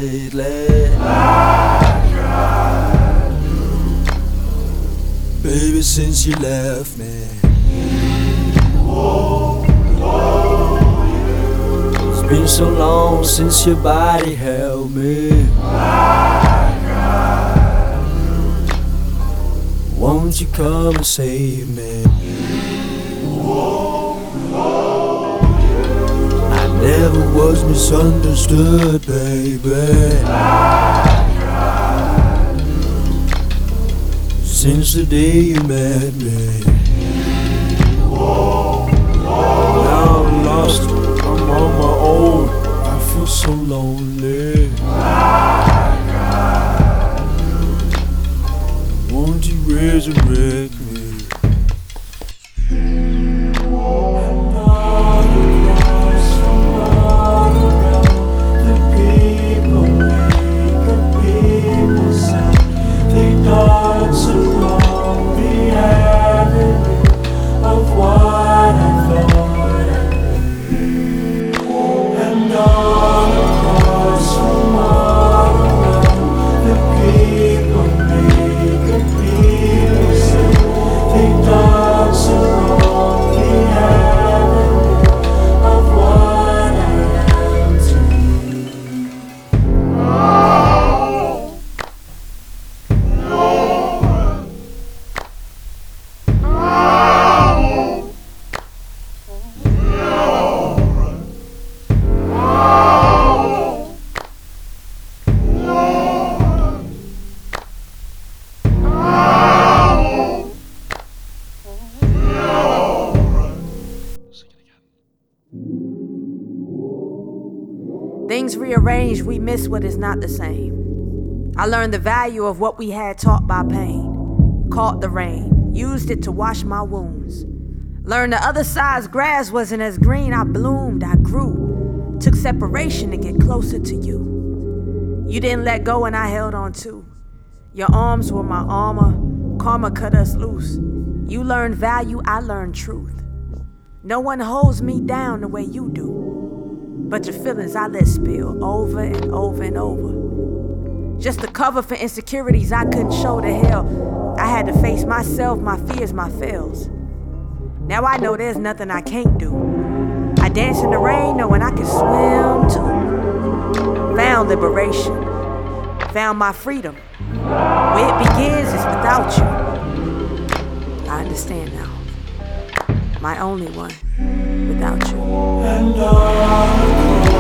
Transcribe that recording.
lately. Baby, since you left me. It's been so long since your body held me. Won't you come and save me? I never was misunderstood, baby. Since the day you met me. Now I'm lost, I'm on my own. I feel so lonely. Won't you resurrect me? Things rearranged, we miss what is not the same. I learned the value of what we had taught by pain. Caught the rain, used it to wash my wounds. Learned the other side's grass wasn't as green. I bloomed, I grew. Took separation to get closer to you. You didn't let go and I held on too. Your arms were my armor, karma cut us loose. You learned value, I learned truth. No one holds me down the way you do. But your feelings I let spill over and over and over. Just the cover for insecurities I couldn't show to hell. I had to face myself, my fears, my fails. Now I know there's nothing I can't do. I dance in the rain knowing I can swim too. Found liberation, found my freedom. Where it begins is without you. I understand now. My only one without you. And